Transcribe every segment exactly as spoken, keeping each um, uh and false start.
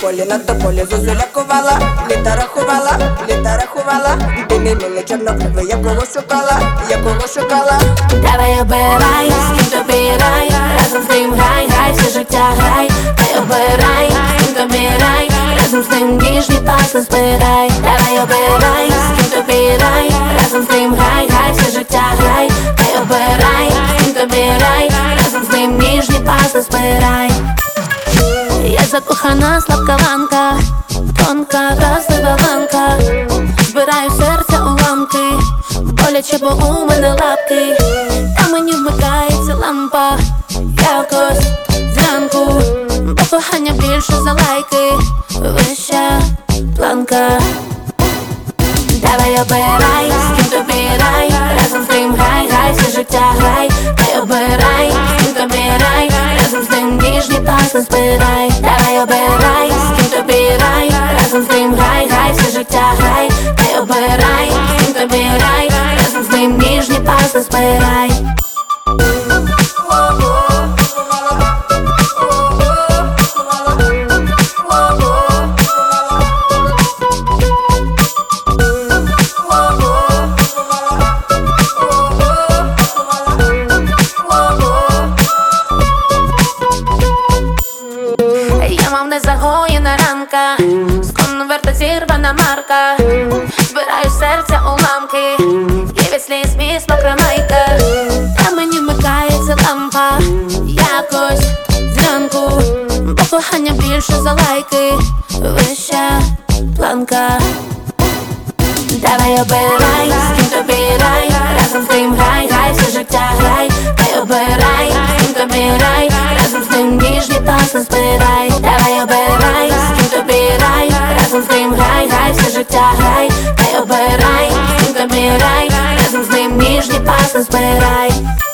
полі, на тополі зозуля ковала, літа рахувала, літа рахувала. Ти не мило чорнобриве, якого шукала, якого шукала. Давай обирай, з ким тобі рай, разом з ним грай, грай, все життя грай. Давай обирай, з ким тобі рай, разом з ним ніжні паси збирай. Давай обирай, з ким тобі рай, разом з ним грай, грай, все життя грай. Давай обирай, з ким тобі рай, разом з ним ніжні паси збирай. Я закохана слабкаванка, тонка, вразлива ланка. Збираю серця уламки, боляче, бо у мене лапки. Та мені вмикається лампа якось зранку, бо кохання більше за лайки, вища планка. Давай обирай, з ким тобі рай, разом з ним грай, грай, все життя грай. Давай обирай, з ким тобі рай, разом з ним ніжні паси збирай. Давай обирай, з ким тобі рай, разом з ним грай, грай, все життя грай. Давай обирай, з ким тобі рай, разом з ним ніжні паси збирай. Я мав незагоєна ранка, з конверта зірвана марка. Збираю серця уламки, є від сліз міць мокра майка. Та мені вмикається лампа якось зранку, бо кохання більше за лайки, вища планка. Давай обирай, з ким тобі рай, разом з ним грай, грай, все життя грай. Давай обирай, з ким тобі рай, разом з ним ніжні паси збирай. Давай обирай, з ким тобі рай, разом з ним грай, грай, все життя грай. Давай обирай, з ким тобі рай, разом з ним ніжні паси збирай.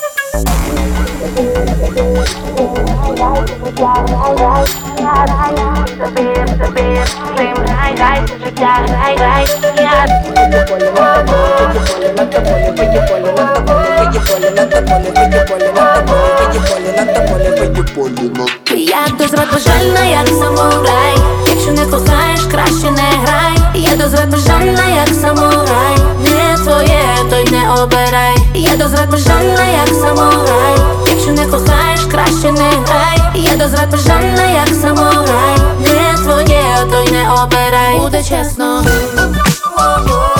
Я дозрад бажальна, як самурай. Якщо не кохаєш, краще не грай. Я дозрад бажальна, як самурай. Не твоє, то й не обирай. Я дозрад бажальна, як самурай. Якщо не кохаєш, краще не грай. Я дозрад бажальна, як самурай. Не твоє, то й не обирай. Буде чесно.